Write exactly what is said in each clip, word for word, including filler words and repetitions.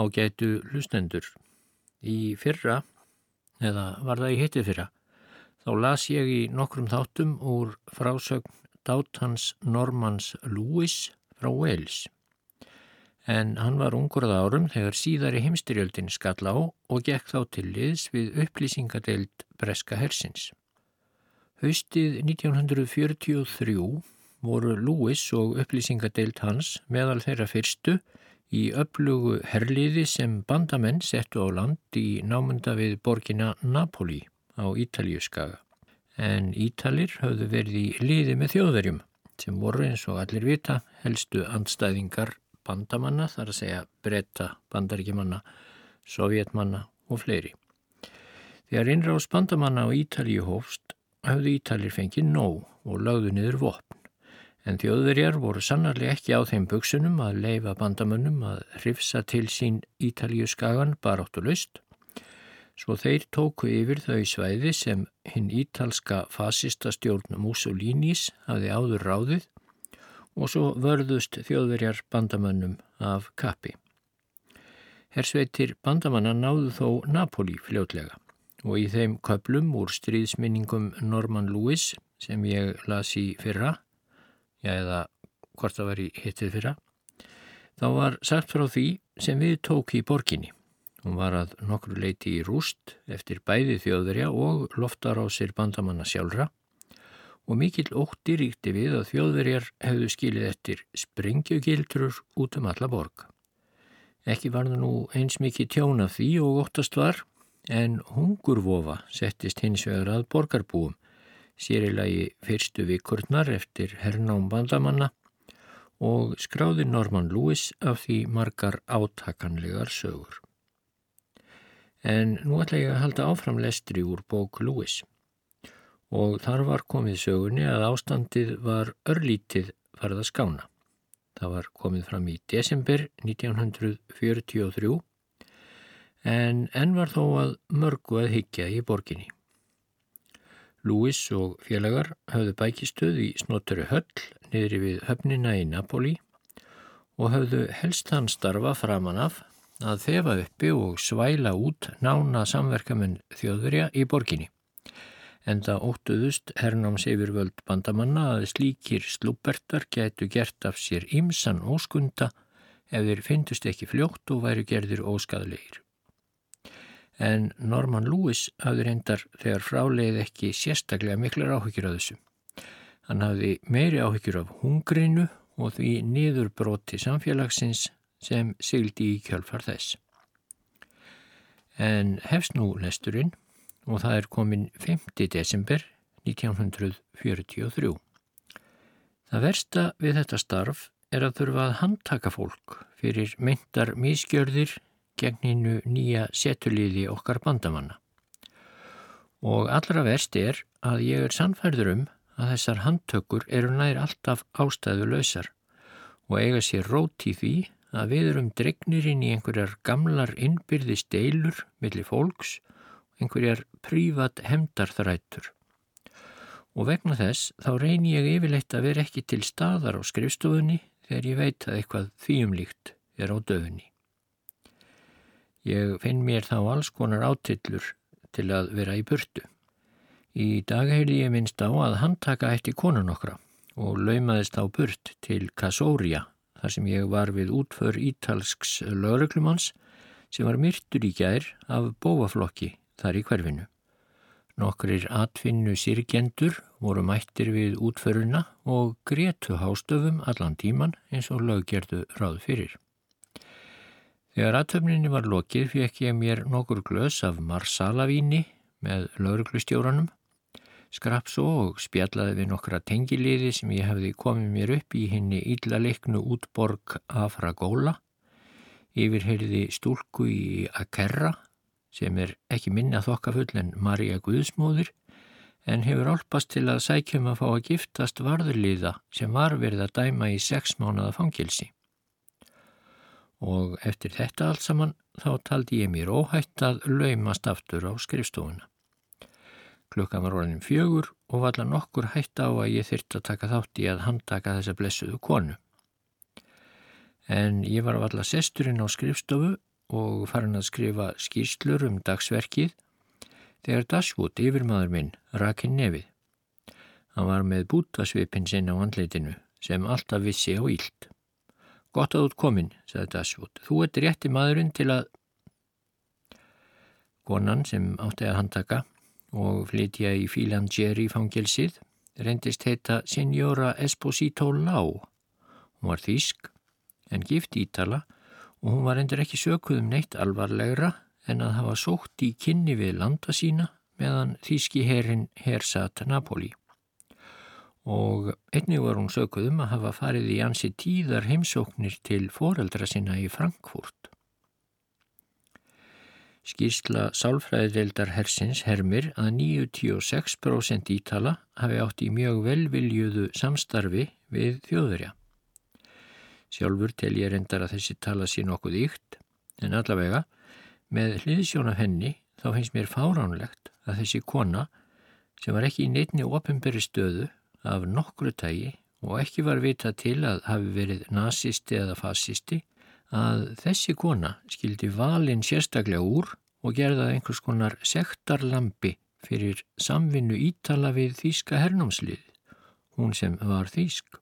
Ágætu hlustendur. Í fyrra, eða var það í hitti fyrra, þá las ég í nokkrum þáttum úr frásögn Dátans Normans Lewis frá Wales. En hann var ungur að árum þegar síðari heimstyrjöldin skall á og gekk þá til liðs við upplýsingadeild breska hersins. Haustið nítján hundrað fjörutíu og þrjú voru Lewis og upplýsingadeild hans meðal þeirra fyrstu í öflugu herliði sem bandamenn settu á land í námunda við borgina Napoli á Ítalíuskaga. En Ítalir höfðu verið í liði með Þjóðverjum sem voru eins og allir vita helstu andstæðingar bandamanna, þar að segja Breta, Bandaríkjamanna, Sovjetmanna og fleiri. Þegar innrás bandamanna á Ítalíu hófst höfðu Ítalir fengið nóg og lögðu niður vopn. En Þjóðverjar voru sannarlega ekki á þeim buksunum að leyfa bandamönnum að hrifsa til sín Ítalíuskagan baráttulaust, svo þeir tóku yfir þau svæði sem hinn ítalska fasistastjórn Mussolinis hafði áður ráðið og svo vörðust Þjóðverjar bandamönnum af kappi. Hersveitir bandamanna náðu þó Napoli fljótlega og í þeim köflum úr stríðsminningum Norman Lewis sem ég las í fyrra, já eða hvort það var í hittið fyrra, þá var sagt frá því sem við tók í borginni. Hún var að nokkru leyti í rúst eftir bæði Þjóðverja og loftarásir bandamanna sjálfra og mikill ótti ríkti við að Þjóðverjar hefðu skilið eftir sprengjugildrur út um alla borg. Ekki var það nú eins mikið tjón af því og óttast var, en hungurvofa settist hins vegar að borgarbúum, sér í lagi fyrstu vikurnar eftir hernám bandamanna og skráði Norman Lewis af því margar átakanlegar sögur. En nú ætla ég að halda áfram lestri úr bók Lewis og þar var komið sögunni að ástandið var örlítið farið að skána. Það var komið fram í desember nítján hundrað fjörutíu og þrjú en enn var þó að mörgu að hyggja í borginni. Lewis og félagar höfðu bækistöð í snoturi höll niðri við höfnina í Napoli og höfðu helst þann starfa framan af að þefa uppi og svæla út nána samverkamenn Þjóðverja í borginni. Enda óttuðust hernáms yfirvöld bandamanna að slíkir slúbertar gætu gert af sér ýmsan óskunda ef þeir fyndust ekki fljótt og væru gerðir óskaðlegir. En Norman Lewis hafði reyndar þegar fráleið ekki sérstaklega miklar áhyggjur af þessu. Hann hafði meiri áhyggjur af hungrinu og því niðurbroti samfélagsins sem sigldi í kjölfar þess. En hefst nú lesturinn og það er komin fimmti desember nítján hundrað fjörutíu og þrjú. Það versta við þetta starf er að þurfa að handtaka fólk fyrir meintar misgjörðir gegn hinu nýja setuliði okkar bandamanna. Og allra verst er að ég er sannfærður um að þessar handtökur eru nær alltaf ástæðulausar og eiga sér rót í því að við erum dregnir inn í einhverjar gamlar innbyrðis deilur milli fólks og einhverjar prívat hefndarþrætur. Og vegna þess þá reyni ég yfirleitt að vera ekki til staðar á skrifstofunni þegar ég veit að eitthvað þvíumlíkt er á döfunni. Ég finn mér þá alls konar átillur til að vera í burtu. Í dag heyrði ég minnst á að handtaka ætti konu nokkra og laumaðist á burt til Kassória, þar sem ég var við útför ítalsks lögreglumanns sem var myrtur í gær af bófaflokki þar í hverfinu. Nokkrir atvinnu syrgjendur voru mættir við útföruna og grétu hástöfum allan tíman eins og löggerðu ráð fyrir. Þegar athöfninni var lokið fékk ég mér nokkur glös af marsalavíni með lögreglustjóranum, skrapp svo og spjallaði við nokkra tengiliði sem ég hefði komið mér upp í hinni illa leiknu útborg Afragóla, yfirheyrði stúlku í Akerra sem er ekki minna þokkafull en María Guðsmóðir en hefur álpast til að sækjum að fá að giftast varðliða sem var verið að dæma í sex mánaða fangelsi. Og eftir þetta allt saman þá taldi ég mér óhætt að laumast aftur á skrifstofuna. Klukkan var orðin fjögur og varla nokkur hætt á að ég þyrfti að taka þátt í að handtaka þessa blessuðu konu. En ég var varla sesturinn á skrifstofu og farin að skrifa skýrslur um dagsverkið þegar Dashwood, yfirmaður minn, rak inn nefið. Hann var með bútasvipinn sinn á andlitinu sem alltaf vissi á illt. Gott að út komin, sagði Dashwood. Þú ert rétti maðurinn til að... Konan sem átti að handtaka og flytja í Filangieri fangelsið reyndist heita Signora Esposito Lau. Hún var þýsk en gift Ítala og hún var endur ekki sökuð um neitt alvarlegra en að hafa sótt í kynni við landa sína meðan þýski herinn hersat Napoli. Og einnig var hún sökuð um að hafa farið í ansi tíðar heimsóknir til foreldra sinna í Frankfurt. Skýrsla sálfræðideildar hersins hermir að níutíu og sex prósent Ítala hafi átt í mjög velviljuðu samstarfi við Þjóðverja. Sjálfur tel ég reyndar að þessi tala sé nokkuð ýkt, en allavega, með hliðsjón af henni þá finnst mér fáránlegt að þessi kona, sem var ekki í neinni opinberri stöðu af nokkru tagi og ekki var vitað til að hafi verið nasisti eða fasisti, að þessi kona skildi valin sérstaklega úr og gerði að einhvers konar sektarlambi fyrir samvinnu Ítala við þýska hernámslið, hún sem var þýsk.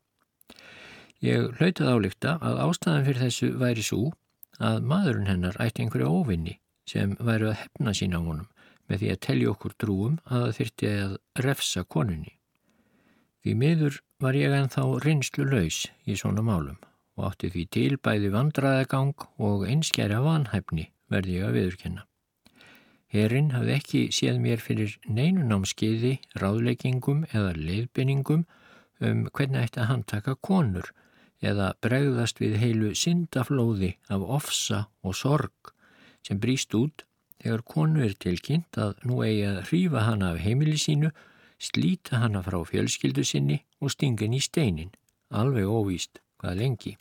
Ég hlaut að álykta að ástæðan fyrir þessu væri svo að maðurinn hennar ætti einhverja óvinni sem væru að hefna sín á honum með því að telja okkur trúum að það þyrfti að refsa konunni. Því miður var ég ennþá reynslu laus í svona málum og átti því til bæði vandræðagang og einskæra vanhæfni verði ég að viðurkenna. Herinn hafði ekki séð mér fyrir neinu námskeiði, ráðleggingum eða leiðbeiningum um hvernig ætti að handtaka konur eða bregðast við heilu syndaflóði af ofsa og sorg sem brýst út þegar konu er tilkynnt að nú eigi að hrífa hana af heimili sínu, slíta hana frá fjölskyldu sinni og stingin í steinin, alveg óvíst hvað lengi.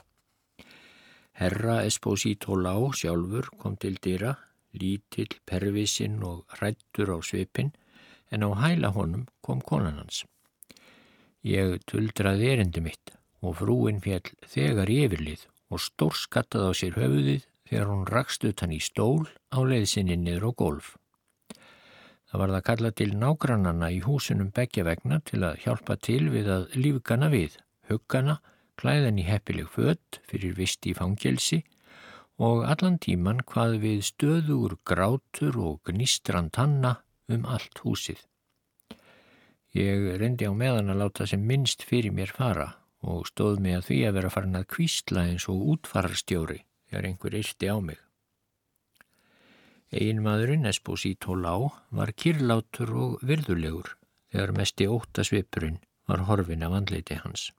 Herra Esposito Lau sjálfur kom til dyra, lítill, pervisinn og hræddur á svipinn, en á hæla honum kom konan hans. Ég tuldraði erindi mitt og frúin féll þegar í yfirlið og stórskattaði á sér höfuðið þegar hún rakst utan í stól á leiðsinni niður á gólf. Það var það kallað til nágrannanna í húsunum beggja vegna til að hjálpa til við að lífgana við, huggana, klæðan í heppileg föt fyrir vist í fangelsi og allan tíman hvað við stöðugur grátur og gnistran tanna um allt húsið. Ég reyndi á meðan að láta sem minnst fyrir mér fara og stóð mig að því að vera farin að hvísla eins og útfararstjóri þegar einhver yrti á mig. Eiginmaðurinn Esposito Lau var kyrlátur og virðulegur þegar mesti óttasvipurinn var horfinn af andliti hans.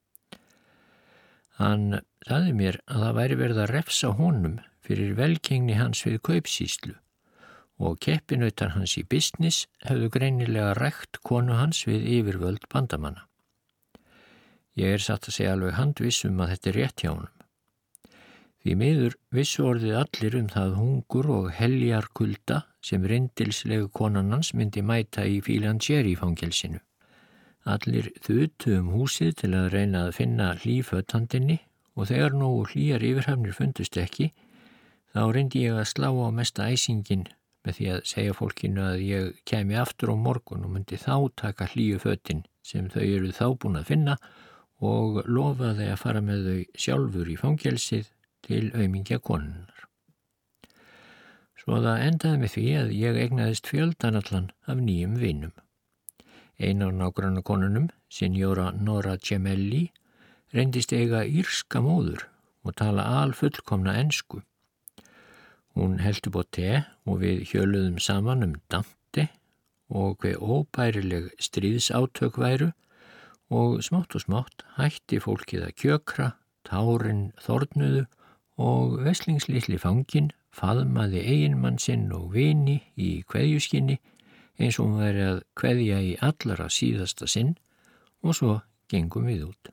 Hann sagði mér að það væri verið að refsa honum fyrir velgengni hans við kaupsýslu og keppinautar hans í business hefðu greinilega rækt konu hans við yfirvöld bandamanna. Ég er satt að segja alveg handviss um að þetta er rétt hjá honum. Því miður vissu orðið allir um það hungur og heljarkulda sem rindilslegu konan hans myndi mæta í Filangieri fangelsinu. Allir þutu um húsið til að reyna að finna hlýfötandinni og þegar nógu hlýjar yfirhafnir fundust ekki, þá reyndi ég að slá á mesta æsingin með því að segja fólkinu að ég kæmi aftur á morgun og myndi þá taka hlýju fötin sem þau eru þá búin að finna og lofaði að fara með þau sjálfur í fangelsið til aumingja konunnar. Svo það endaði með því að ég eignaðist fjöldanallan af nýjum vinum. Ein af nágrannakonunum, Signora Nora Gemelli, reyndist eiga írska móður og tala alfullkomna ensku. Hún heldur búið te og við hjöluðum saman um Dante og hver óbærileg stríðsátök væru og smátt og smátt hætti fólkið að kjökra, tárin þornuðu og veslingslitli fanginn faðmaði eiginmann sinn og vini í kveðjuskinni eins og hún væri að kveðja í allra síðasta sinn og svo gengum við út.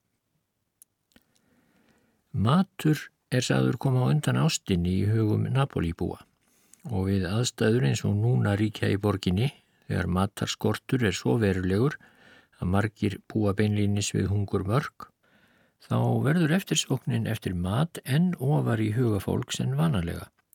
Matur er sagður koma á undan ástinni í hugum Napolíbúa og við aðstæður eins og núna ríkja í borginni þegar matarskortur er svo verulegur að margir búa beinlínis við hungurmörk, þá verður eftirsóknin eftir mat enn ofar í huga fólks en vanalega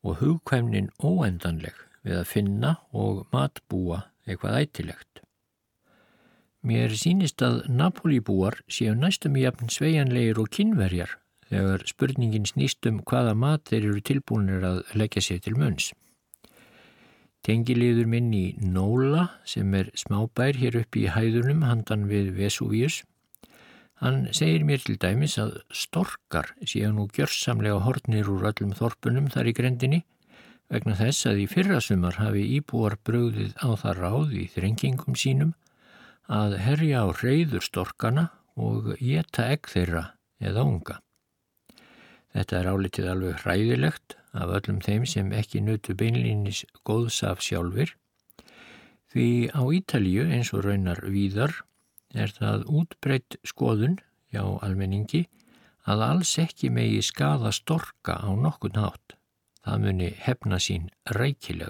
og hugkvæmnin óendanleg við að finna og matbúa eitthvað ætilegt. Mér sýnist að Napólíbúar séu næstum jafn sveigjanlegir og Kínverjar þegar spurningin snýst um hvaða mat þeir eru tilbúnir að leggja sér til munns. Tengiliður minn í Nóla, sem er smábær hér upp í hæðunum handan við Vesúvíus, hann segir mér til dæmis að storkar séu nú gjörsamlega horfnir úr öllum þorpunum þar í grendinni vegna þess að í fyrrasumar hafi íbúar brugðið á það ráð í þrengingum sínum að herja á hreiður storkana og éta egg þeirra eða unga. Þetta er álitið alveg hræðilegt af öllum þeim sem ekki nutu beinlínis góðs af sjálfir, því á Ítalíu eins og raunar víðar er það útbreidd skoðun hjá almenningi að alls ekki megi skaða storka á nokkurn hátt. Það muni hefna sín rækilega.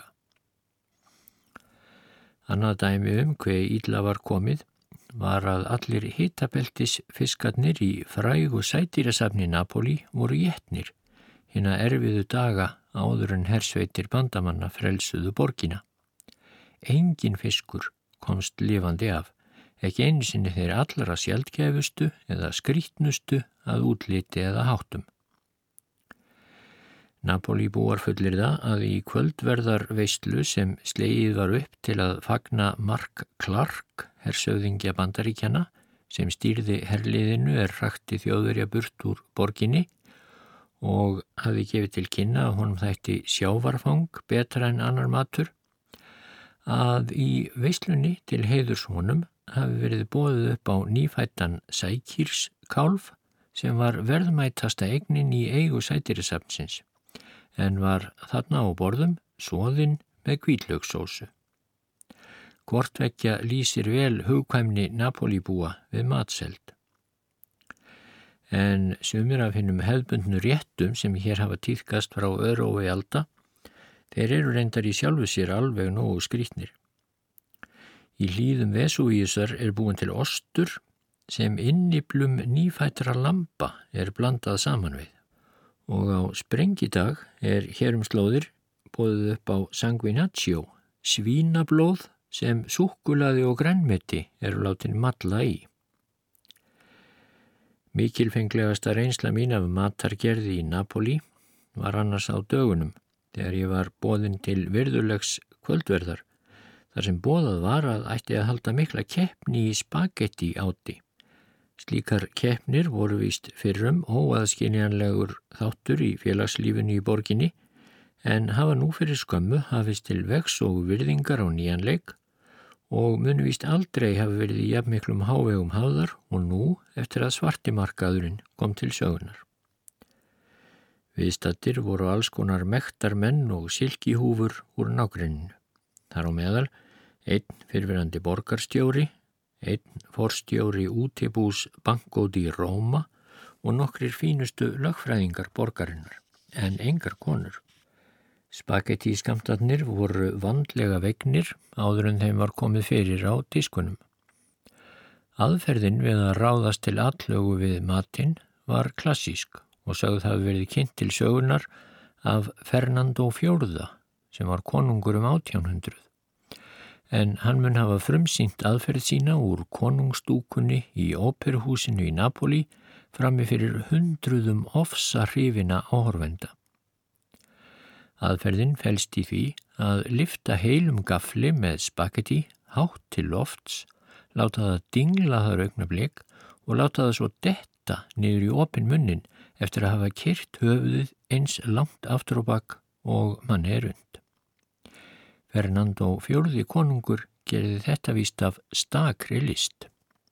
Annað dæmi um hve illa var komið var að allir hitabeltis fiskarnir í frægu sædýrasafni Napólí voru étnir hina erfiðu daga áður en hersveitir bandamanna frelsuðu borgina. Engin fiskur komst lifandi af, ekki einu sinni þeir allra sjaldgæfustu eða skrýtnustu að útliti eða háttum. Napólíbúar fullyrða að í kvöldverðar veislu sem slegið var upp til að fagna Mark Clark, hersöfðingja Bandaríkjanna, sem stýrði herliðinu er hrakti Þjóðverja burt úr borginni og hafði gefið til kynna að honum þætti sjávarfang betra en annar matur, að í veislunni til heiðurs honum hafi verið boðið upp á nýfættan sækýrskálf sem var verðmætasta eignin í eigu sædýrasafnsins, en var þarna á borðum soðinn með hvítlauksósu. Hvort vekja lýsir vel hugkvæmni Napólíbúa við matseld. En sumir af hinnum hefðbundnu réttum sem hér hafa tíðkast frá örófi alda, þeir eru reyndar í sjálfu sér alveg nógu skrýtnir. Í hlíðum Vesúvíusar er búin til ostur sem innyflum nýfættra lamba er blandað saman við. Og á sprengidag er hér um slóðir boðið upp á sanguinaccio, svínablóð sem súkkulaði og grænmeti eru látin malla í. Mikilfenglegasta reynsla mín af matargerði í Napólí var annars á dögunum, þegar ég var boðin til virðulegs kvöldverðar, þar sem boðað var að ætti að halda mikla keppni í spagetti áti. Slíkar keppnir voru víst fyrrum óaðskiljanlegur þáttur í félagslífinu í borginni, en hafa nú fyrir skömmu hafist til vegs og virðingar á nýjan leik og munu víst aldrei hafa verið í jafnmiklum hávegum hafðar og nú eftir að svartimarkaðurinn kom til sögunar. Viðstaddir voru alls konar mektarmenn og silkihúfur úr nágrenninu. Þar á meðal einn fyrrverandi borgarstjóri, einn forstjóri útibús Banco di Roma og nokkrir fínustu lögfræðingar borgarinnar, en engar konur. Spagettískamtarnir voru vandlega vegnir áður en þeim var komið fyrir á diskunum. Aðferðin við að ráðast til atlögu við matinn var klassísk og sögð hafi verið kynnt til sögunar af Fernando fjórða sem var konungur um átján hundruð. En hann mun hafa frumsýnt aðferð sína úr konungstúkunni í óperuhúsinu í Napólí frammi fyrir hundruðum ofsa hrifina áhorfenda. Aðferðin felst í því að lyfta heilum gafli með spagetti hátt til lofts, láta það dingla þar augnablik og láta það svo detta niður í opinn munnin eftir að hafa kyrt höfuðið eins langt aftur á bak og manni er und. Fernando fjórði konungur gerði þetta víst af stakri list.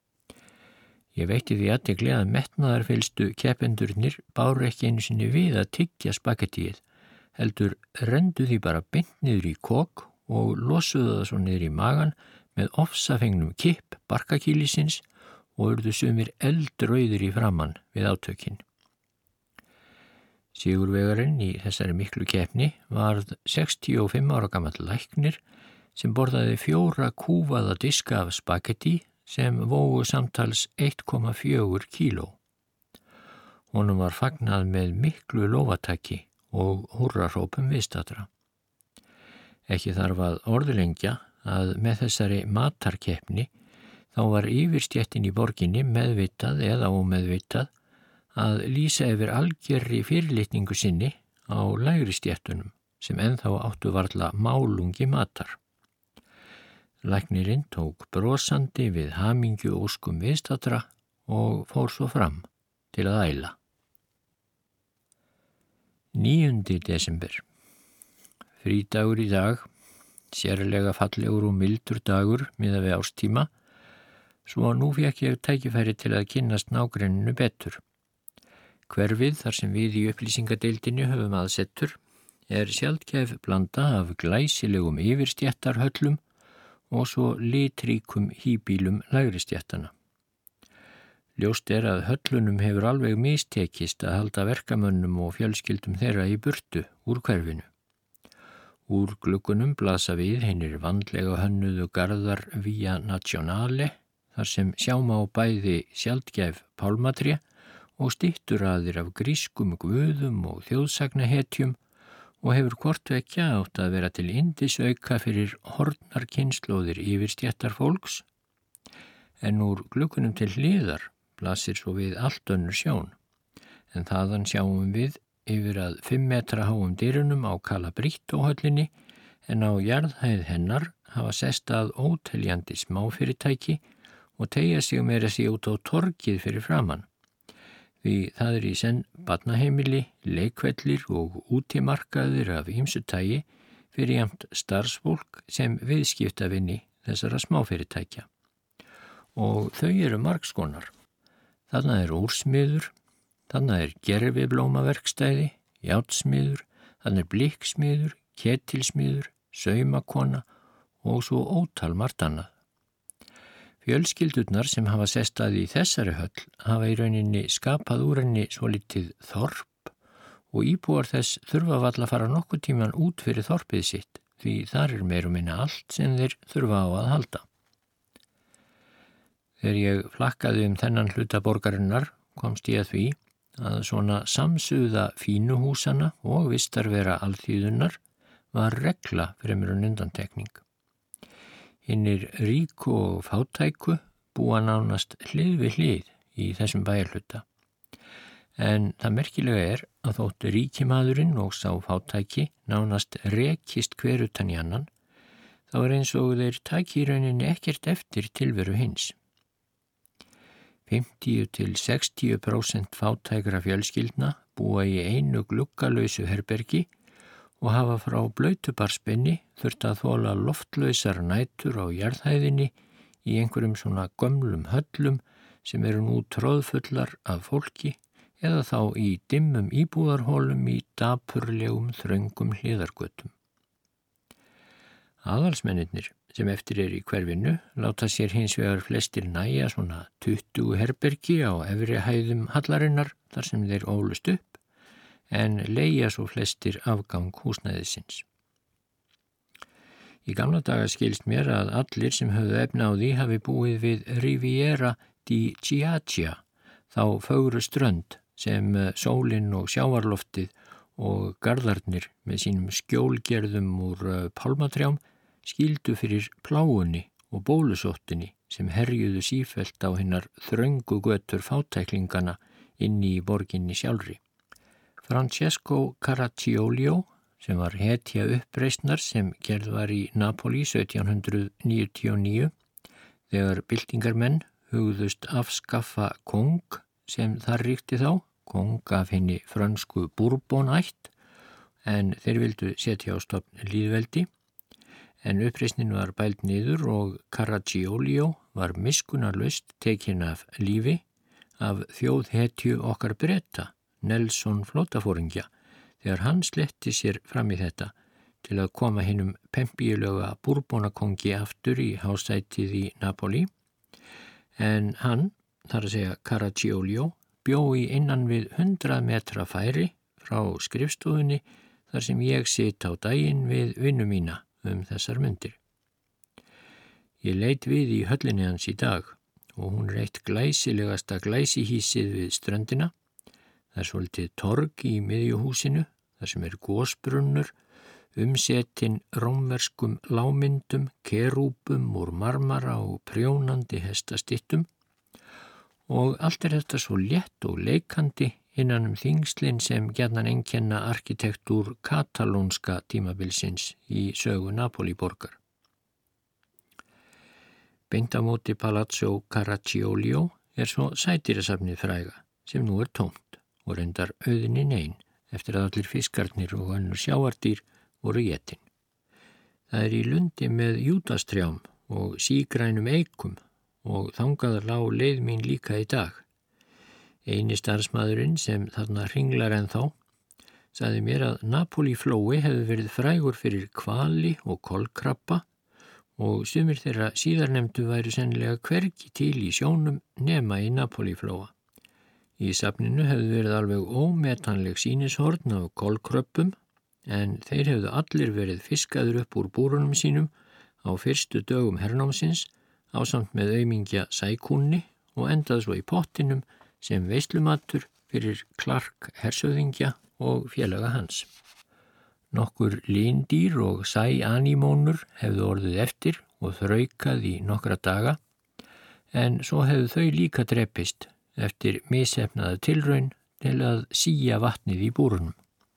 Ég veitti því athygli að metnaðarfyllstu keppendurnir báru ekki einu sinni við að tyggja spagettíið, heldur rendu því bara beint niður í kok og losuðu það svo niður í magan með ofsafengnum kipp barkakýlisins og urðu sumir eldrauðir í framann við átökin. Sigurvegarinn í þessari miklu keppni varð sextíu og fimm ára gamall læknir sem borðaði fjóra kúfaða diska af spagetti sem vógu samtals eitt komma fjögur kíló. Honum var fagnað með miklu lófataki og húrrahrópum viðstaddra. Ekki þarf að orðlengja að með þessari matarkeppni þá var yfirstéttin í borginni meðvitað eða ómeðvitað að lýsa yfir algerri fyrirlitningu sinni á lægri stéttunum sem ennþá áttu varla málungi matar. Læknirinn tók brosandi við hamingju óskum viðstaddra og fór svo fram til að æla. níundi desember. Frídagur í dag, sérlega fallegur og mildur dagur miðað við árstíma, svo nú fékk ég tækifæri til að kynnast nágrenninu betur. Hverfið þar sem við í upplýsingadeildinni höfum aðsettur er sjaldgæf blanda af glæsilegum yfirstéttarhöllum og svo litríkum híbýlum lægri stéttana. Ljóst er að höllunum hefur alveg mistekist að halda verkamönnum og fjölskyldum þeirra í burtu úr hverfinu. Úr gluggunum blasa við hinir vandlega hönnuðu garðar Via Nazionale, þar sem sjá má bæði sjaldgæf pálmatré og stytturaðir af grískum guðum og þjóðsagnahetjum og hefur hvort vekja átt að vera til yndisauka fyrir horfnar kynslóðir yfirstéttar fólks, en úr gluggunum til hliðar blasir svo við allt önnur sjón, en þaðan sjáum við yfir að fimm metra háum dyrunum á Calabrito-höllinni, en á jarðhæð hennar hafa sest að óteljandi smáfyrirtæki og teygja sig meira sig út á torgið fyrir framann. Því það er í senn barnaheimili, leikvellir og útimarkaðir af ýmsu tagi fyrir jafnt starfsfólk sem viðskiptavinni þessara smáfyrirtækja. Og þau eru margskonar. Þarna er úrsmiður, þarna er gerviblómaverkstæði, járnsmiður, þarna er blikksmiður, ketilsmiður, saumakona og svo ótal margt annað. Fjölskyldurnar sem hafa sest að í þessari höll hafa í rauninni skapað úr henni svolítið þorp og íbúar þess þurfa valla að fara nokkuð tíman út fyrir þorpið sitt því þar er meira og minna allt sem þeir þurfa á að halda. Þegar ég flakkaði um þennan hluta borgarinnar komst ég að því að svona samsuða fínuhúsana og vistarvera alþýðunnar var regla fremur en undantekning. Hinnir ríku og fátæku búa nánast hlið við hlið í þessum bæjarhluta. En það merkilega er að þótt ríkimaðurinn og sá fátæki nánast rekist hver utan í annan, þá er eins og þeir taki í rauninni ekkert eftir tilveru hins. fimmtíu til sextíu prósent fátækra fjölskyldna búa í einu gluggalausu herbergi og hafa frá blautubarspenni þurft að þola loftlausar nætur á jarðhæðinni í einhverjum svona gömlum höllum sem eru nú tróðfullar af fólki eða þá í dimmum íbúðarhólum í dapurlegum þröngum hliðargötum. Aðalsmennirnir sem eftir er í hverfinu láta sér hins vegar flestir næja svona tuttugu herbergi á efri hæðum hallarinnar þar sem þeir ólust upp, en leigja svo flestir afgang húsnæðisins. Í gamla daga skilst mér að allir sem höfðu efni á því hafi búið við Riviera di Chiaia, þá fögru strönd sem sólin og sjávarloftið og garðarnir með sínum skjólgerðum úr pálmatrjám skildu fyrir pláunni og bólusóttinni sem herjuðu sífellt á hinnar þröngu götur fátæklingana inni í borginni sjálfri. Francesco Caracciolio, sem var hetja uppreisnar sem gerð var í Napoli sautján hundrað níutíu og níu, þegar byltingarmenn hugðust afskaffa kóng sem þar ríkti þá, kóng af henni frönsku Bourbon-ætt, en þeir vildu setja á stofn lýðveldi, en uppreisnin var bæld niður og Caracciolio var miskunnarlaust tekinn af lífi af þjóðhetju okkar Breta, Nelson flótafóringja, þegar hann sletti sér fram í þetta til að koma hinum pempíulega Bourbonakóngi aftur í hásætið í Napoli, en hann, þar að segja Caracciolio, bjó í innan við hundrað metra færi frá skrifstofunni þar sem ég sit á daginn við vinnu mína um þessar mundir. Ég leit við í höllinni hans í dag og hún er eitt glæsilegasta glæsihísið við ströndina. Það er svolítið torg í miðjuhúsinu þar sem er gosbrunnur, umsetin rómverskum lámyndum, kerúbum úr marmara og prjónandi hestastittum og allt er þetta svo létt og leikandi innan um þingslin sem gjarnan einkenna arkitektúr katalónska tímabilsins í sögu Napolíborgar. Beint á móti Palazzo Caracciolio er svo sædýrasafnið fræga sem nú er tómt og reyndar auðnin ein eftir að allir fiskarnir og önnur sjáardýr voru étin. Það er í lundi með júdastrjám og sígrænum eikum og þangað lá leið mín líka í dag. Eini starfsmaðurinn sem þarna hringlar ennþá sagði mér að Napolíflói hefði verið frægur fyrir hvali og kolkrabba og sumir þeirra síðarnefndu væri sennilega hvergi til í sjónum nema í Napolíflóa. Í safninu hefði verið alveg ómetanleg sýnishorn af kolkröbbum en þeir hefðu allir verið fiskaður upp úr búrunum sínum á fyrstu dögum hernámsins ásamt með aumingja sækúnni og endað svo í pottinum sem veislumatur fyrir Clark hersöðingja og félaga hans. Nokkur lindýr og sæanímónur hefðu orðið eftir og þraukað í nokkra daga en svo hefðu þau líka drepist eftir misheppnaða tilraun til að sía vatnið í búrunum.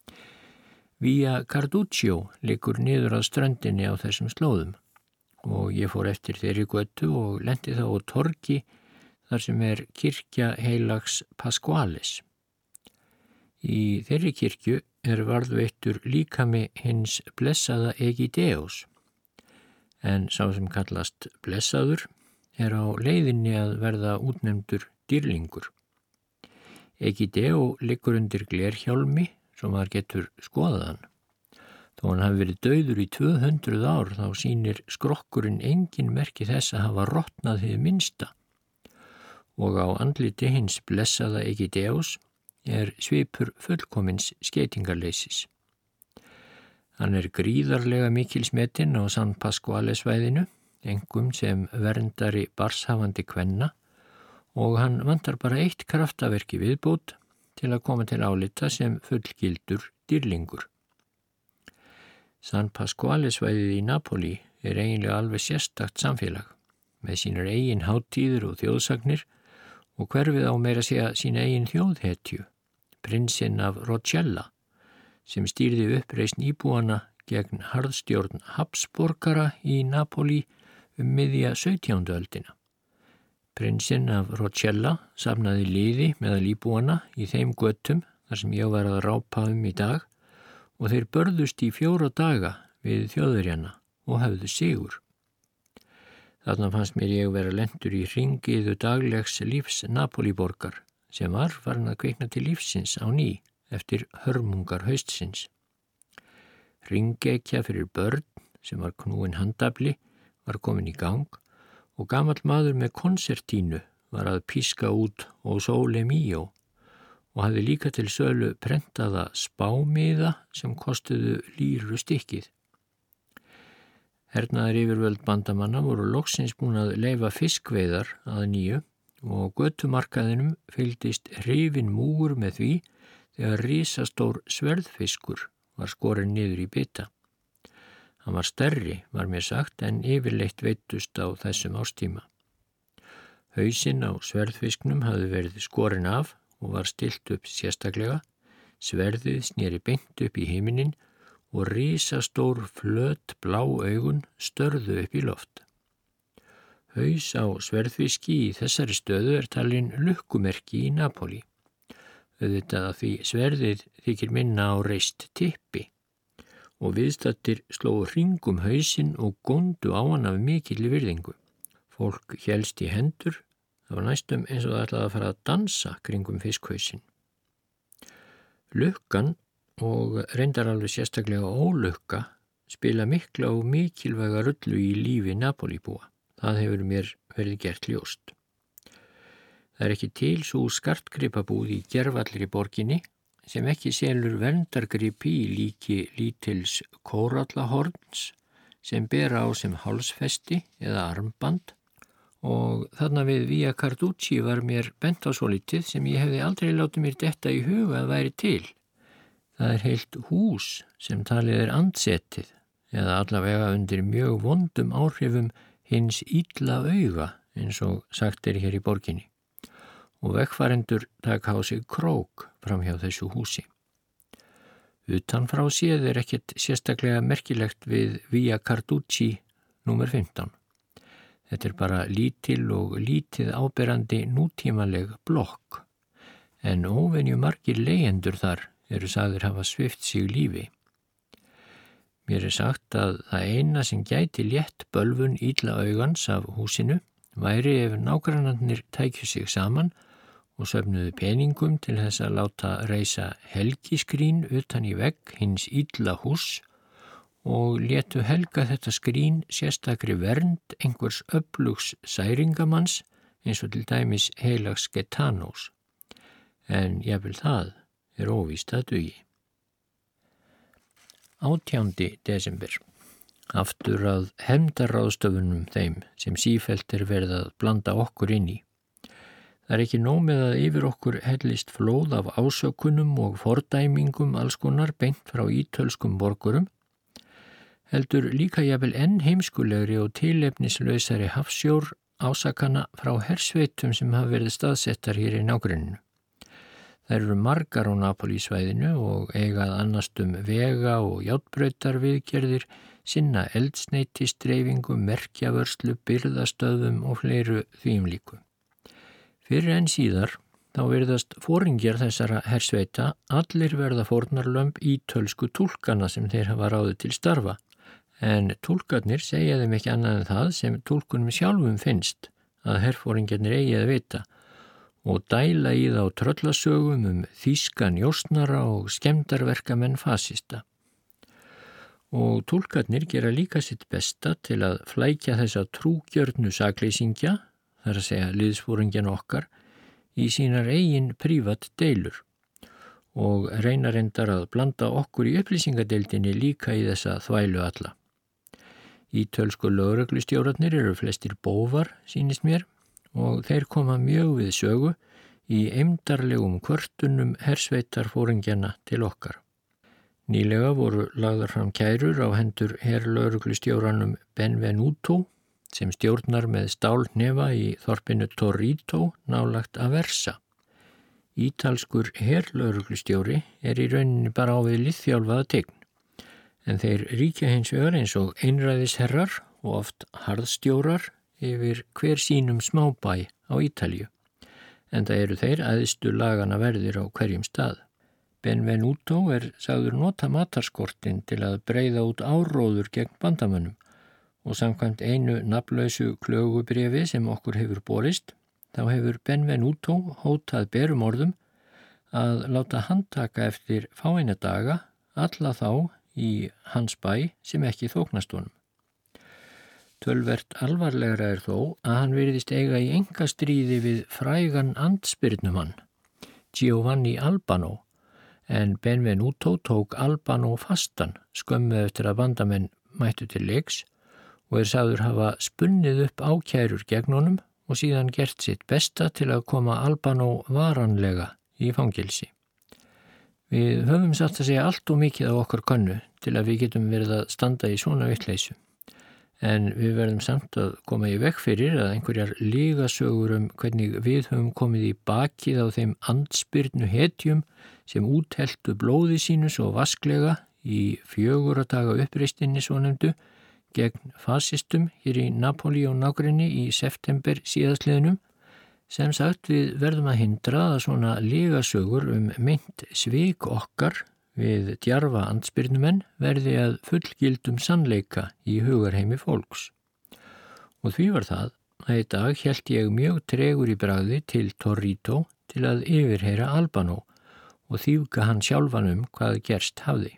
Via Carduccio liggur niður að ströndinni á þessum slóðum og ég fór eftir þeirri götu og lenti þá á torgi þar sem er kirkja heilags Pasquales. Í þeirri kirkju er varðveittur líkami hins blessaða Egideus, en sá sem kallast blessaður er á leiðinni að verða útnefndur dýrlingur. Egideu liggur undir glerhjálmi svo maður getur skoðað hann. Þó hann hafi verið dauður í tvö hundruð ár þá sýnir skrokkurinn engin merki þess að hafa rotnað hið minnsta og á andliti hins blessaða Egideus er svipur fullkomins skeytingarleysis. Hann er gríðarlega mikilsmetinn á San Pasquale-svæðinu, engum sem verndari barshafandi kvenna og hann vantar bara eitt kraftaverki viðbót til að koma til álita sem fullgildur dýrlingur. San Pasquale-svæðið í Napoli er eiginlega alveg sérstakt samfélag með sínar eigin hátíðir og þjóðsagnir og hverfið á meira að segja sína eigin þjóðhetju, prinsinn af Rocella, sem stýrði uppreisn íbúana gegn harðstjórn Habsborgara í Napoli um miðja sautjándu öldina. Prinsinn af Rocella safnaði liði meðal íbúana í þeim götum þar sem ég var að rápa um í dag og þeir börðust í fjóra daga við Þjóðverjana og höfðu sigur. Þarna fannst mér ég vera lentur í hringiðu daglegs lífs Napolíborgar sem var farin að kvikna til lífsins á ný eftir hörmungar haustsins. Hringekja fyrir börn sem var knúin handafli var komin í gang og gamall maður með konsertínu var að píska út og sole mio og hafði líka til sölu prentaða spámiða sem kostuðu lýru stykkið. Hernaðar yfirvöld bandamanna voru loksins búin að leyfa fiskveiðar að nýju og götumarkaðinum fylgdist hrifinn múgur með því þegar risastór sverðfiskur var skorinn niður í bita. Hann var stærri, var mér sagt, en yfirleitt veittust á þessum ástíma. Hausinn á sverðfisknum hafði verið skorinn af og var stillt upp sérstaklega, sverðið sneri beint upp í himinin og risastór flöt blá augun störðu upp í loft. Haus á sverðfiski í þessari stöðu er talin lukkumerki í Napoli. Auðvitað að því sverðið þykir minna á reist tippi og viðstattir slóu hringum hausinn og góndu á hann af mikilli virðingu. Fólk hélst í hendur, það var næstum eins og það ætlaði að fara að dansa kringum fiskhausinn. Lukkan og reyndar alveg sérstaklega ólukka spila mikla og mikilvæga rullu í lífi Napolíbúa. Það hefur mér verið gert ljóst. Það er ekki til svo skartgripabúð í gervallri borginni sem ekki selur verndargripi í líki lítils kórallahorns sem bera á sem hálsfesti eða armband og þarna við Via Carducci var mér bent á svolítið sem ég hefði aldrei látið mér detta í huga að væri til. Það er heilt hús sem talið er andsetið eða allavega undir mjög vondum áhrifum hins illa auga eins og sagt er hér í borginni og vegfarendur taka á sig krók fram hjá þessu húsi. Utanfrá séð er ekkert sérstaklega merkilegt við Via Carducci númer fimmtán. Þetta er bara lítil og lítið áberandi nútímaleg blokk, en óvenju margir leyendur þar eru sagðir hafa svipt sig lífi. Mér er sagt að það eina sem gæti létt bölvun illa augans af húsinu væri ef nágrannarnir tækju sig saman og söfnuðu peningum til þess að láta reisa helgiskrín utan í vegg hins illa hús og létu helga þetta skrín sérstakri vernd einhvers öflugs særingamanns eins og til dæmis heilags Getanós. En jafnvel það er óvíst að dugi. átjándi desember. Aftur að hefndarráðstöfunum þeim sem sífellt er verið að blanda okkur inn í. Það er ekki nóg með að yfir okkur hellist flóð af ásökunum og fordæmingum alls konar beint frá ítölskum borgurum, heldur líka jafnvel enn heimskulegri og tilefnislausari hafsjór ásakana frá hersveitum sem hafa verið staðsettar hér í nágrenninu. Þær eru margar á Napolí-svæðinu og eigað annast um vega og járnbrautar viðgerðir, sinna eldsneytisdreifingu, merkjavörslu, birgðastöðum og fleiru þvíumlíku. Fyrir en síðar þá virðast foringjar þessara hersveita allir verða fórnarlömb ítölsku túlkana sem þeir hafa ráðið til starfa, en túlkarnir segja þeim ekki annað en það sem túlkunum sjálfum finnst að herforingjarnir eigi að vita og dæla í þá tröllasögum um þýska njósnara og skemmdarverkamenn fasista. Og túlkarnir gera líka sitt besta til að flækja þessa trúgjörnu sakleysingja, þar að segja liðsforingjan okkar, í sínar eigin prívat deilur og reyna reyndar að blanda okkur í upplýsingadeildinni líka í þessa þvælu alla. Ítölsku lögreglustjórarnir eru flestir bófar, sýnist mér, og þeir koma mjög við sögu í eymdarlegum kvörtunum hersveitarforingjana til okkar. Nýlega voru lagðar fram kærur á hendur herlögreglustjóranum Benvenuto sem stjórnar með stálhnefa í þorpinu Torrito nálagt Aversa. Ítalskur herlögreglustjóri er í rauninni bara á við liðþjálfaða tign, en þeir ríkja hins vegar eins og einræðisherrar og oft harðstjórar yfir hver sínum smábæ á Ítalíu, en það eru þeir æðstu lagana verðir á hverjum stað. Benvenuto er sagður nota matarskortin til að breiða út áróður gegn bandamönnum og samkvæmt einu nafnlausu klögubréfi sem okkur hefur borist, þá hefur Benvenuto hótað berum orðum að láta handtaka eftir fáeina daga alla þá í hans bæ sem ekki þóknast honum. Tölvert alvarlegra er þó að hann virðist eiga í einkastríði við frægan andspyrnumann, Giovanni Albano, en Benvenuto tók Albano fastan skömmu eftir að bandamenn mættu til leiks og er sagður hafa spunnið upp ákærur gegn honum og síðan gert sitt besta til að koma Albano varanlega í fangelsi. Við höfum satt að segja allt og mikið á okkar könnu til að við getum verið að standa í svona vitleysu. En við verðum samt að koma í veg fyrir að einhverjar lygasögur um hvernig við höfum komið í bakið á þeim andspyrnu hetjum sem útheltu blóði sínu svo vasklega í fjögurra daga uppreistinni svonefndu gegn fasistum hér í Napolí og nágrenni í september síðastliðnum. Sem sagt við verðum að hindra að svona lygasögur um meint svik okkar við djarfa andspyrnumenn verði að fullgildum sannleika í hugarheimi fólks. Og því var það að í dag hélt ég mjög tregur í bragði til Torrito til að yfirheyra Albano og þývka hann sjálfan um hvað gerst hafði.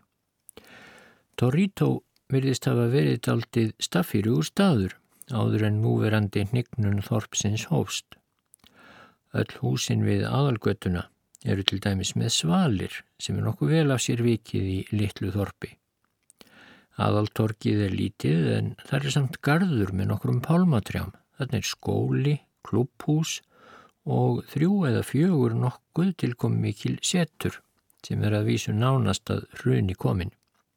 Torrito virðist hafa verið dálítið staffírugur staður áður en núverandi hnignun þorpsins hófst. Öll húsin við aðalgötuna eru til dæmis með svalir sem er nokkuð vel af sér vikið í litlu þorpi. Aðaltorkið er lítið en þar er samt garður með nokkrum pálmatrjám. Þarna er skóli, klúbhús og þrjú eða fjögur nokkuð tilkomi mikil setur sem er að vísu nánast að hruni komin.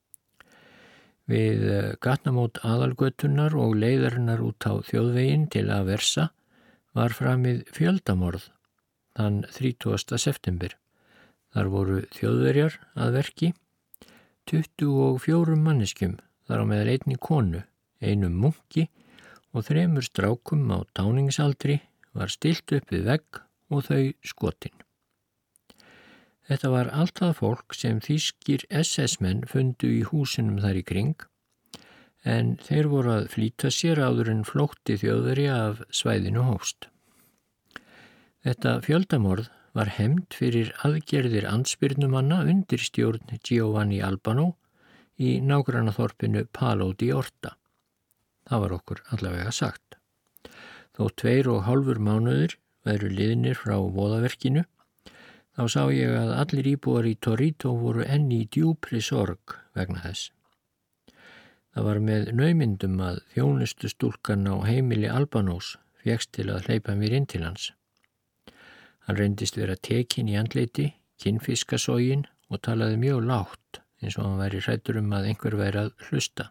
Við gatnamót aðalgötunnar og leiðarinnar út á þjóðveginn til Aversa var framið fjöldamorð þann þrítugasta september. Þar voru Þjóðverjar að verki, tuttugu og fjórum manneskjum, þar á meðal einni konu, einum munki og þremur strákum á táningsaldri var stillt upp við vegg og þau skotin. Þetta var allt það fólk sem þýskir S S-menn fundu í húsinum þar í kring, en þeir voru að flýta sér áður en flótti Þjóðverja af svæðinu hófst. Þetta fjöldamorð var hefnd fyrir aðgerðir andspyrnumanna undir stjórn Giovanni Albano í nágrannaþorpinu Palo di Orta. Það var okkur allavega sagt. Þó tveir og hálfur mánuður væru liðnir frá voðaverkinu, þá sá ég að allir íbúar í Torito voru enn í djúpri sorg vegna þess. Það var með naumindum að þjónustu stúlkan á heimili Albanós fékkst til að hleypa mér inn til hans. Hann reyndist vera tekinn í andliti, kinnfiskasoginn og talaði mjög lágt eins og hann væri hræddur um að einhver væri að hlusta.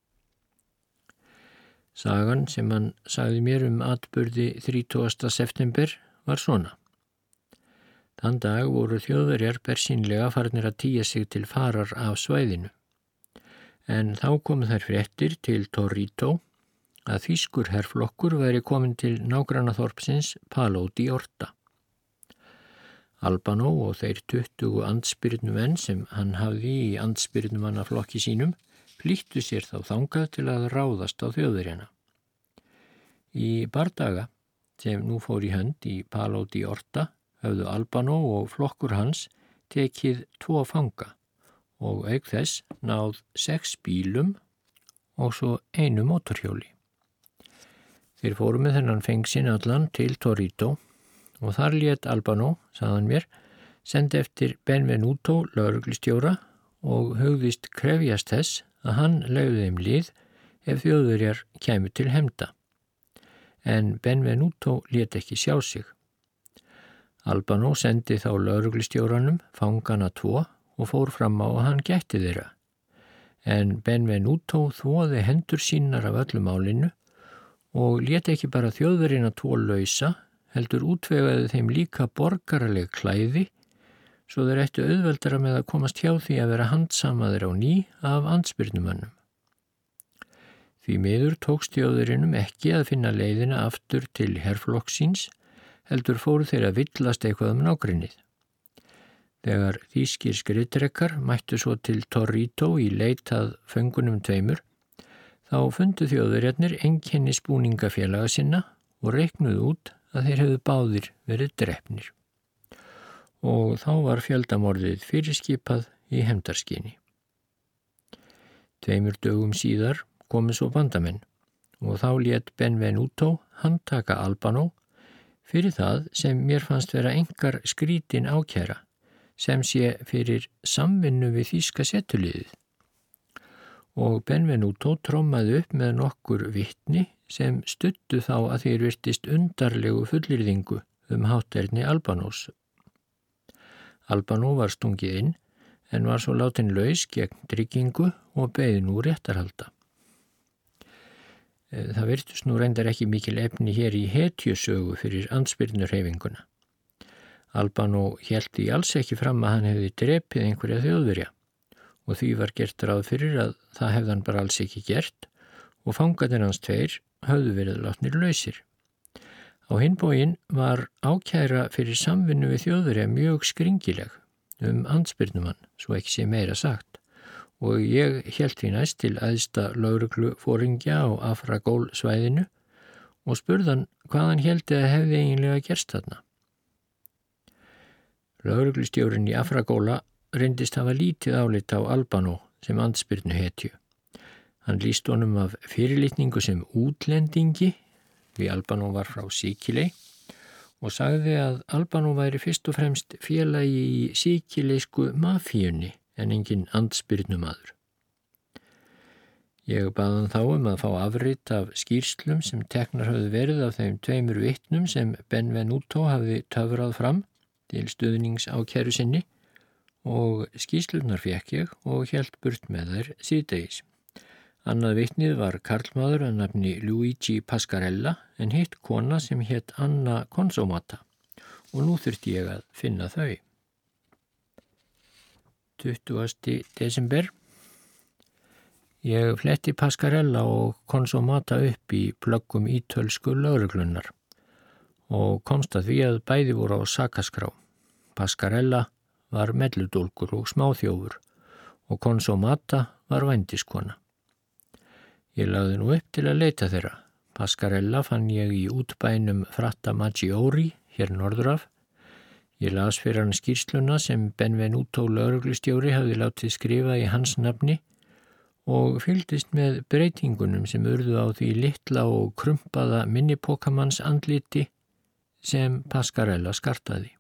Sagan sem hann sagði mér um atburði þrítugasta september var svona. Þann dag voru Þjóðverjar bersýnlega farnir að tía sig til farar af svæðinu. En þá komu þær fréttir til Torito að þýskur herflokkur væri komin til nágrannaþorpsins Palo di Orta. Albano og þeir tuttugu andspyrnumenn sem hann hafði í andspyrnumannaflokki sínum flýttu sér þá þangað til að ráðast á Þjóðverjana. Í bardaga sem nú fór í hönd í Palo di Orta höfðu Albano og flokkur hans tekið tvo fanga og auk þess náð sex bílum og svo einu mótorhjóli. Þeir fóru með þennan feng sinn allan til Torito og þar lét Albano, sagðan mér, sendi eftir Benvenuto lögreglustjóra og hugðist krefjast þess að hann legði þeim lið ef Þjóðverjar kæmu til hefnda. En Benvenuto lét ekki sjá sig. Albano sendi þá lögreglustjóranum fangana tvo og fór fram á að hann gætti þeirra. En Benvenuto þvoði hendur sínar af öllu málinu og lét ekki bara Þjóðverjana tvo lausa, heldur útvegaði þeim líka borgaraleg klæði, svo þeir ættu auðveldara með að komast hjá því að vera handsamaðir á ný af andspyrnumönnum. Því miður tókst Þjóðverjunum ekki að finna leiðina aftur til herflokksins, heldur fóru þeir að villast eitthvað um nágrennið. Þegar þýskir skriðdrekar mættu svo til Torito í leit að föngunum tveimur, þá fundu Þjóðverjarnir einkenni spúningafélaga sinna og reiknuðu út að þeir hefðu báðir verið drepnir. Og þá var fjöldamorðið fyrirskipað í hefndarskyni. Tveimur dögum síðar komu svo bandamenn og þá lét Benvenuto handtaka Albano fyrir það sem mér fannst vera engar skrítin ákæra, sem sé fyrir samvinnu við þýska setuliðið. Og Benvenuto trommaði upp með nokkur vitni sem studdu þá að þeir virtist undarlegu fullyrðingu um hátterni Albanós. Albano var stungið inn en var svo látin laus gegn tryggingu og beið nú réttarhalda. Það virtust nú reyndar ekki mikil efni hér í hetjusögu fyrir andspyrnuhreyfinguna. Albano hélt því alls ekki fram að hann hefði drepið einhverja Þjóðverja og því var gert ráð fyrir að það hefði hann bara alls ekki gert og fangarnir hans tveir höfðu verið látnir lausir. Á hinn bóginn var ákæra fyrir samvinnu við Þjóðverja mjög skringileg um andspyrnumann, svo ekki sé meira sagt. Og ég hélt því næst til æðsta lögregluforingja á Afragól svæðinu og spurðan hvað hann héldi að hefði eiginlega gerst þarna. Lögreglustjórinn í Afragóla reyndist hafa lítið álit á Albano sem andspyrnu hetju. Hann lýst honum af fyrirlitningu sem útlendingi, því Albano var frá Sikilei, og sagði að Albano væri fyrst og fremst félagi í sikileisku mafíunni en engin andspyrnumaður. Ég bað hann þá um að fá afrit af skýrslum sem teknar höfðu verið af þeim tveimur vitnum sem Benvenuto hafði töfrað fram til stuðningsákæru sinni og skýslunar fékk ég og hélt burt með þær síðdegis. Annað vitnið var karlmaður að nafni Luigi Pascarella en hitt kona sem hétt Anna Consomata og nú þurfti ég að finna þau. tuttugasta desember. Ég fletti Pascarella og Consomata upp í plöggum ítölsku lögreglunar og komst að því að bæði voru á sakaskrá. Pascarella var melludólkur og smáþjófur og Consomata var vændiskona. Ég lagði nú upp til að leita þeirra. Pascarella fann ég í útbænum Fratta Maggiore hér norðuraf. Ég las fyrir hann skýrsluna sem Benvenuto lögreglustjóri hafði látið skrifa í hans nafni og fylgdist með breytingunum sem urðu á því litla og krumpaða minnipokamanns andliti sem Pascarella skartaði.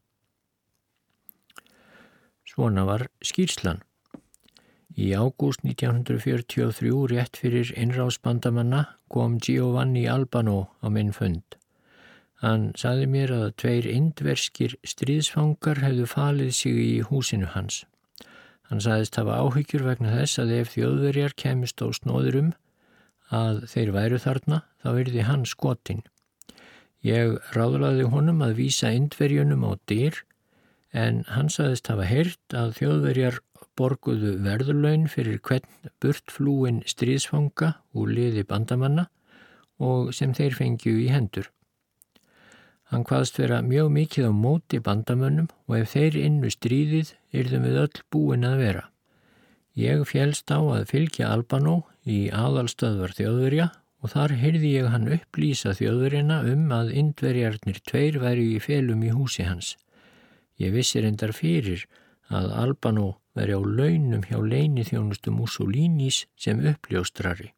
Svona var skýrslan. Í ágúst nítján hundrað fjörutíu og þrjú rétt fyrir innrásbandamanna kom Giovanni Albano á minn fund. Hann sagði mér að tveir indverskir stríðsfangar hefðu falið sig í húsinu hans. Hann sagðist hafa áhyggjur vegna þess að ef Þjóðverjar kæmust á snóður um að þeir væru þarna, þá yrði hann skotinn. Ég ráðlaði honum að vísa Indverjunum á dyr, en hann sagðist hafa heyrt að Þjóðverjar borguðu verðlaun fyrir hvern burtflúin stríðsfanga úr liði bandamanna og sem þeir fengju í hendur. Hann kvaðst vera mjög mikið á móti bandamönnum og ef þeir innu stríðið yrðum við öll búin að vera. Ég félst á að fylgja Albano í aðalstöðvar Þjóðverja og þar heyrði ég hann upplýsa Þjóðverjana um að Indverjarnir tveir væru í felum í húsi hans. Ég vissi reyndar fyrir að Albano væri á launum hjá leyniþjónustu Mussolinis sem uppljóstrari.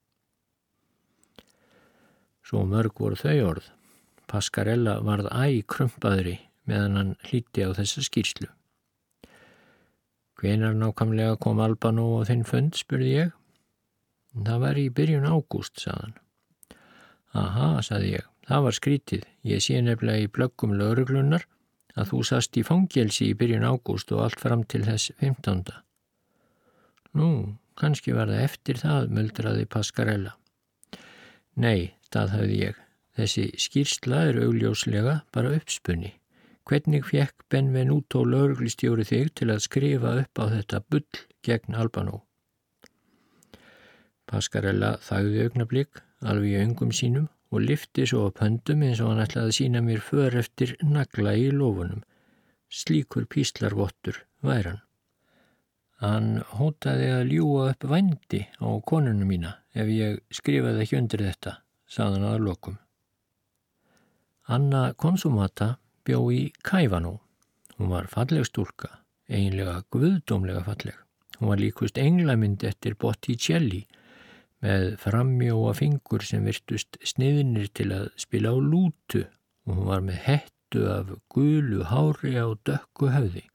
Svo mörg voru þau orð. Pascarella varð æ krumpaðri meðan hann hlýddi á þessa skýrslu. Hvenær nákvæmlega kom Albano á þinn fund, spurði ég. Það var í byrjun ágúst, sagði hann. Aha, sagði ég, það var skrítið. Ég sé nefnilega í blöggum lögreglunar að þú sast í fangelsi í byrjun ágúst og allt fram til þess fimmtánda. Nú, kannski var það eftir það, muldraði Pascarella. Nei, staðhæfði ég. Þessi skýrsla er augljóslega bara uppspunni. Hvernig fekk Benvenuto lögreglustjóri þig til að skrifa upp á þetta bull gegn Albano? Pascarella þagði augnablik, alveg í öngum sínum og lyfti svo upp höndum eins og hann ætlaði að sýna mér för eftir nagla í lófunum. Slíkur píslarvottur væri hann. Hann hótaði að ljúga upp vændi á konunum mína ef ég skrifaði ekki undir þetta, sagði hann að lokum. Anna Consomata bjó í Caivano. Hún var falleg stúlka, eiginlega guðdómlega falleg. Hún var líkust englamynd eftir Botticelli með frammjóa fingur sem virtust sniðnir til að spila á lútu og hún var með hettu af gulu hári á dökku höfði.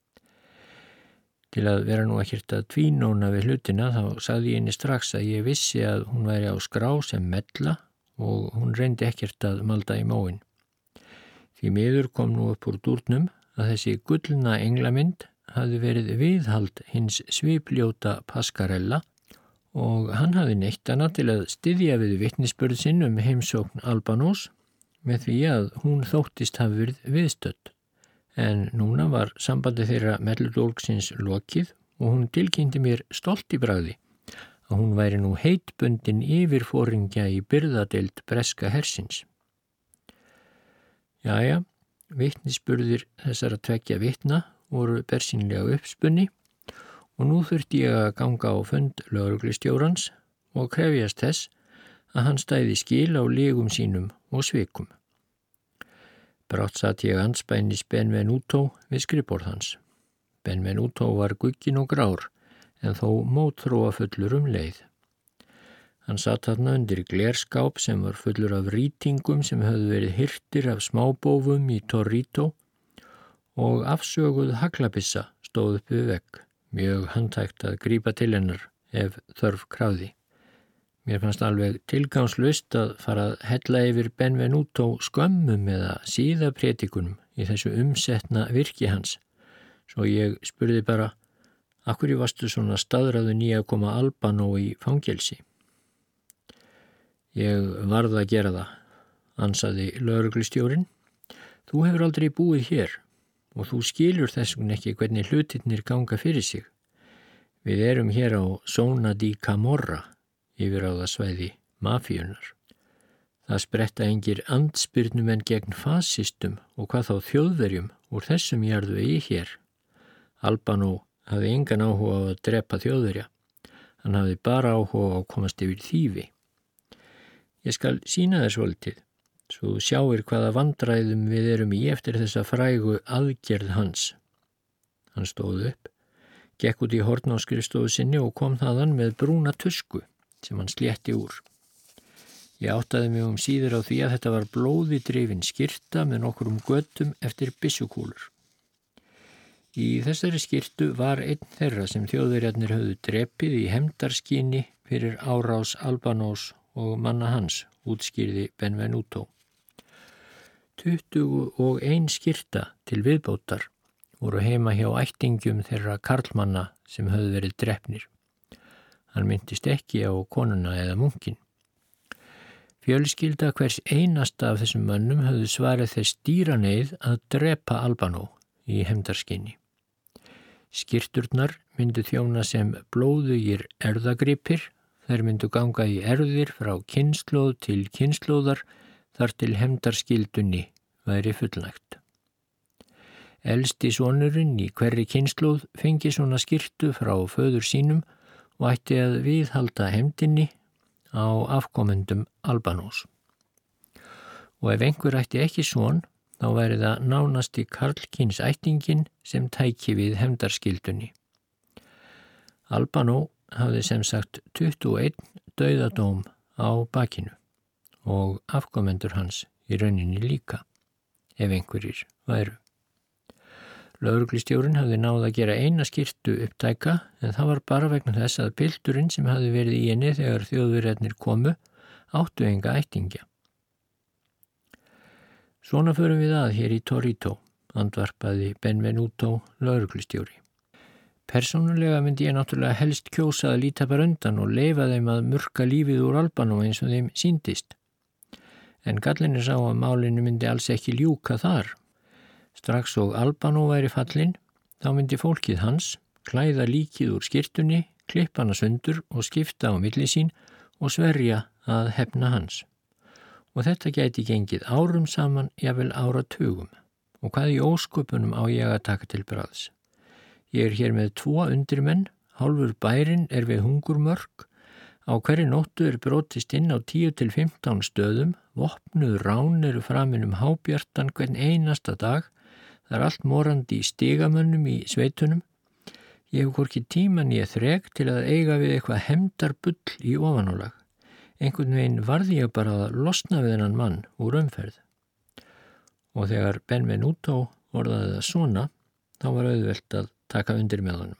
Til að vera nú ekkert að tvínóna við hlutina þá sagði ég henni strax að ég vissi að hún væri á skrá sem mella og hún reyndi ekkert að malda í móin. Því miður kom nú upp úr dúrnum að þessi gullna englamynd hafði verið viðhald hins svipljóta Pascarella og hann hafði neytt hana til að styðja við vitnisburð sinn um heimsókn Albanos með því að hún þóttist hafi verið viðstödd. En núna var sambandi þeirra melludólksins lokið og hún tilkynnti mér stolt í bragði að hún væri nú heitbundin yfirforingja í birgðadeild breska hersins. Jæja, vitnisburðir þessara tveggja vitna voru bersýnilega uppspunni og nú þurfti ég að ganga á fund lögreglustjórans og krefjast þess að hann stæði skil á lygum sínum og svikum. Brátt satt ég andspænis Benvenuto við skrifborð hans. Benvenuto var gugginn og grár, en þó mótþróafullur um leið. Hann satt þarna undir glerskáp sem var fullur af rýtingum sem höfðu verið hirtir af smábófum í Torrito og afsöguð haglabissa stóð upp við vegg, mjög handhægt að grípa til hennar ef þörf krafði. Mér fannst alveg tilgangslaust að fara að hella yfir Benvenuto skömmum eða síðapredikunum í þessu umsetna virki hans, svo ég spurði bara, Af hverju varstu svona staðráðin í að koma Albano í fangelsi? Ég varð að gera það, ansaði lögreglustjórinn. Þú hefur aldrei búið hér og þú skilur þess vegna ekki hvernig hlutirnir ganga fyrir sig. Við erum hér á Zona di Camorra, yfirráðasvæði mafíunnar. Það spretta engir andspyrnumenn gegn fasistum og hvað þá Þjóðverjum úr þessum jarðvegi hér. Albano hafði engan áhuga á að drepa Þjóðverja. Hann hafði bara áhuga á að komast yfir þýfi. Ég skal sýna þér svolítið, svo þú sjáir hvaða vandræðum við erum í eftir þessa frægu aðgerð hans. Hann stóð upp, gekk út í horn á skrifstofu sinni og kom þaðan með brúna tusku sem hann slétti úr. Ég áttaði mig um síður á því að þetta var blóði drifin skyrta með nokkrum götum eftir byssukúlur. Í þessari skyrtu var einn þeirra sem Þjóðverjarnir höfðu drepið í hefndarskyni fyrir árás Albanós og manna hans, útskýrði Benvenuto. Tuttugu og ein skyrta til viðbótar voru heima hjá ættingjum þeirra karlmanna sem höfðu verið drepnir. Hann myndist ekki á konuna eða munkin. Fjölskylda hvers einasta af þessum mönnum höfðu svarið þess dýraneið að drepa Albano í hefndarskyni. Skyrturnar myndu þjóna sem blóðugir erðagripir. Þær myndu ganga í erfðir frá kynslóð til kynslóðar þar til hefndarskyldunni væri fullnægt. Elsti sonurinn í hverri kynslóð fengi svona skyrtu frá föður sínum og ætti að viðhalda hefndinni á afkomendum Albanós. Og ef einhver ætti ekki son, þá væri það nánasti karlkyns ættingin sem tæki við hefndarskyldunni. Albano hafði sem sagt tuttugu og einn dauðadóm á bakinu og afkomendur hans í rauninni líka, ef einhverjir væru. Lögreglustjórinn hafði náð að gera eina skyrtu upptæka en það var bara vegna þess að pilturinn sem hafði verið í henni þegar Þjóðverjarnir komu áttu enga ættingja. Svona förum við að hér í Torito, andvarpaði Benvenuto lögreglustjóri. Persónulega myndi ég náttúrulega helst kjósa að líta bara undan og leyfa þeim að murka lífið úr Albano eins og þeim sýndist. En gallinn er sá að málinu myndi alls ekki ljúka þar. Strax og Albano væri fallinn, þá myndi fólkið hans klæða líkið úr skyrtunni, klippa hana sundur og skipta á milli sín og sverja að hefna hans. Og þetta gæti gengið árum saman, jafnvel áratugum. Og hvað í ósköpunum á ég að taka til bragðs? Ég er hér með tvo undirmenn, hálfur bærinn er við hungurmörk, á hverri nóttu er brotist inn á tíu til fimmtán stöðum, vopnuð rán eru framin um hábjartan hvern einasta dag, það er allt morandi í stigamönnum í sveitunum. Ég hef hvorki tíma né þrek til að eiga við eitthvað hefndarbull í ofanálag. Einhvern veginn varði ég bara að losna við þennan mann úr umferð. Og þegar Benvenuto orðaði það svona, þá var auðvelt að taka undir með honum.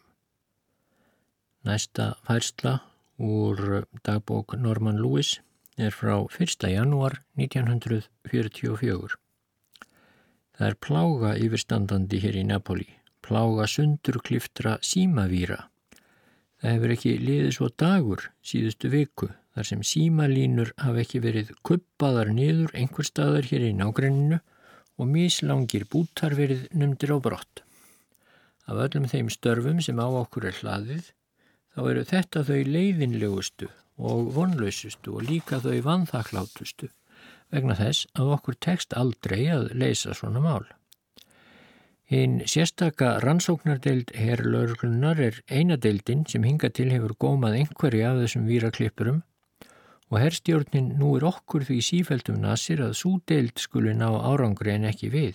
Næsta færsla úr dagbók Norman Lewis er frá fyrsta janúar nítján hundruð fjörutíu og fjögur. Það er plága yfirstandandi hér í Napoli, plága sundurkliftra símavíra. Það hefur ekki liðið svo dagur síðustu viku þar sem símalínur hafa ekki verið kubbaðar niður einhver staðar hér í nágrenninu og mislangir bútar verið numdir á brott. Af öllum þeim störfum sem á okkur er hlaðið, þá eru þetta þau leiðinlegustu og vonlausustu og líka þau vanþakklátustu vegna þess að okkur tekst aldrei að leysa svona mál. Hinn sérstaka rannsóknardeild herlögreglunar er eina deildin sem hingað til hefur gómað einhverja af þessum víraklippurum og herstjórnin nú er okkur því sífelldum nasir að sú deild skuli ná árangri en ekki við.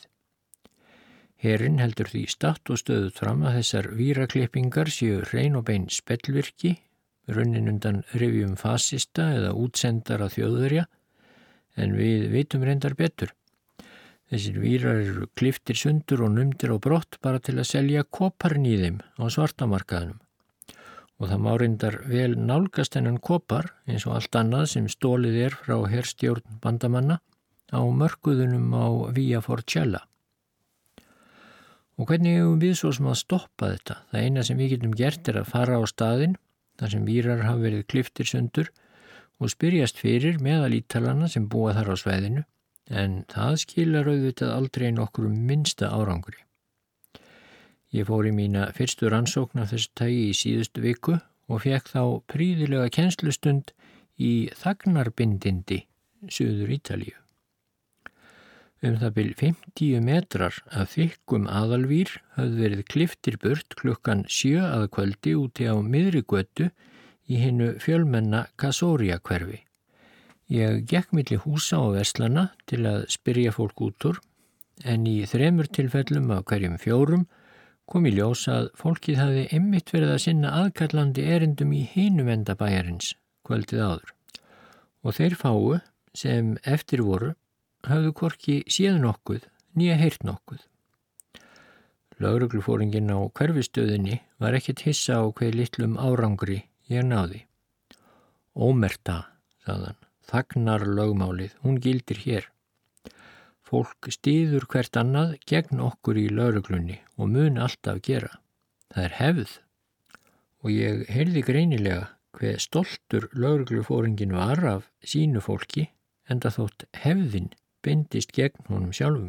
Herinn heldur því statt og stöðut fram að þessar víraklippingar séu hrein og bein spellvirki, runnin undan rifjum fasista eða útsendara Þjóðverja, en við vitum reyndar betur. Þessir vírar eru klipptir sundur og numdir á brott bara til að selja koparn í þeim á svartamarkaðinum. Og það má reyndar vel nálgast hennan kopar, eins og allt annað sem stólið er frá herstjórn bandamanna, á mörkuðunum á Via Forcella. Og hvernig hefum við svo sem að stoppa þetta? Það eina sem við getum gert er að fara á staðinn, þar sem vírar hafa verið klipptir sundur og spyrjast fyrir meðal ítalana sem búa þar á svæðinu, en það skilar auðvitað aldrei nokkrum minnsta árangri. Ég fór í mína fyrstu rannsókn af þessu tagi í síðustu viku og fekk þá prýðilega kennslustund í þagnarbindindi Suður Ítalíu. Um það bil fimmtíu metrar af þykkum aðalvír höfðu verið klipptir burt klukkan sjö að kvöldi úti á miðri götu í hinu fjölmenna Kasoria hverfi. Ég gekk milli húsa og verslana til að spyrja fólk út úr, en í þremur tilfellum af hverjum fjórum kom í ljós að fólkið hafði einmitt verið að sinna aðkallandi erindum í hinum enda bæjarins kvöldið áður. Og þeir fáu sem eftir voru hafðu hvorki séð nokkuð nýja heyrt nokkuð. Lögreglufóringinn á hverfistöðinni var ekkert hissa á hve litlum árangri ég náði. Ómerta, sagðan, þagnar lögmálið, hún gildir hér. Fólk styður hvert annað gegn okkur í lögreglunni og mun alltaf gera. Það er hefð. Og ég heyrði greinilega hve stoltur lögreglufóringinn var af sínu fólki, enda þótt hefðin beindist gegn honum sjálfum.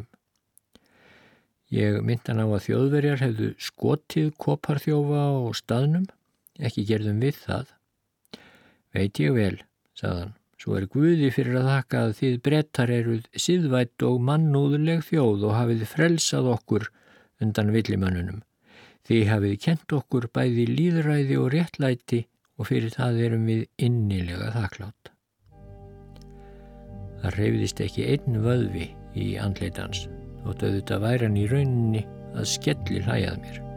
Ég myndi hann á að Þjóðverjar hefðu skotið koparþjófa á staðnum, ekki gerðum við það. Veit ég vel, sagðan, svo er Guði fyrir að þakka að þið Bretar eruð siðvætt og mannúðleg þjóð og hafið frelsað okkur undan villimönnunum. Þið hafið kent okkur bæði lýðræði og réttlæti og fyrir það erum við innilega þakklátt. Það hreyfðist ekki einn vöðvi í andlit hans, þótt auðvitað væri hann í rauninni að skelli hlæjað mér.